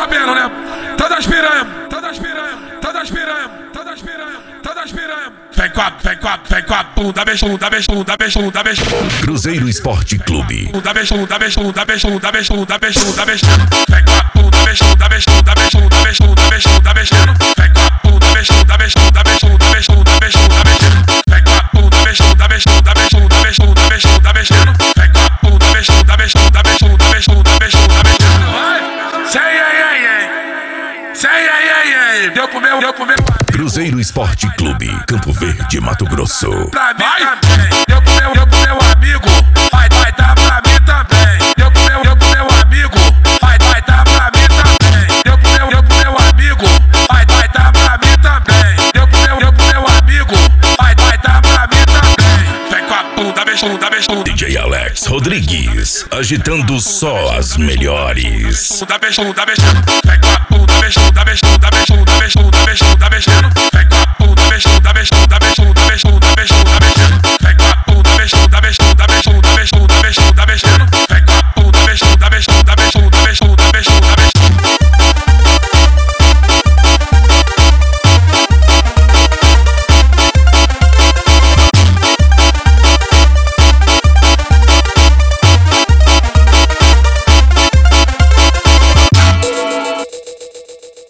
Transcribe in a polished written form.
sabendo, né? Todas piranha, todas piranha, todas piranha, todas piranha, todas piranha. Vem com a bunda, beijão, da beijão, da beijão, da beijão. Cruzeiro Esporte Clube. Da beijão, da beijão, da beijão, da beijão, da beijão, da beijão. Vem com a bunda, beijão, da beijão, da beijão, da beijão, da beijão, da beijão. Vem com a bunda, beijão, da beijão, da beijão, da beijão, da beijão, da beijão. Vem com a bunda, beijão, da beijão, da beijão, da beijão, da beijão, da beijão. Vem com a bunda, beijão, da beijão, da beijão, da beijão, da beijão, da beijão. Sei, deu pro meu. Cruzeiro Esporte Clube, Campo Verde, Mato Grosso. Pra mim também, deu pro meu amigo, vai dar pra mim também. Deu pro meu amigo, vai dar pra mim também. Deu pro meu amigo, vai dar pra mim também. Deu pro meu amigo, vai dar pra mim também. Vem com a bunda, beijão, da beijão. DJ Alex Rodrigues, agitando só as melhores. Da beijão, da beijão. Vem com a bunda, beijão, da beijão, da beijão, da beijão, da beijão, da beijão.